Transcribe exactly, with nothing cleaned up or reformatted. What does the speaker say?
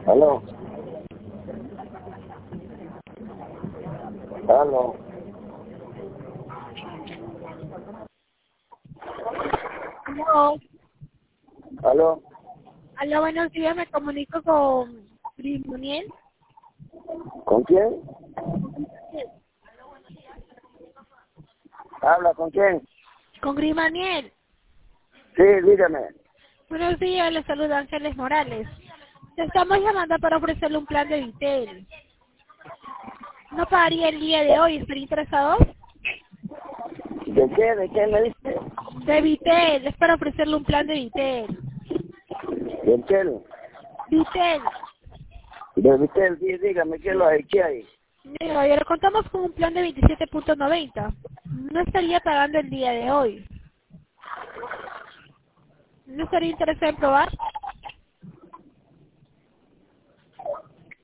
Aló. Aló. Aló. Aló. Aló, buenos días, me comunico con Grimaniel. ¿Con quién? ¿Habla con quién? Con Grimaniel. Sí, dígame. Buenos días, les saluda Ángeles Morales. Te estamos llamando para ofrecerle un plan de Vitel. ¿No pagaría el día de hoy? ¿Estaría interesado? ¿De qué? ¿De qué me dice? De Vitel, es para ofrecerle un plan de Vitel. ¿De qué? Vitel. De Vitel, sí, dígame, ¿qué es lo hay? ¿Qué hay? Mira, le contamos con un plan de veintisiete punto noventa. No estaría pagando el día de hoy. ¿No estaría interesado en probar?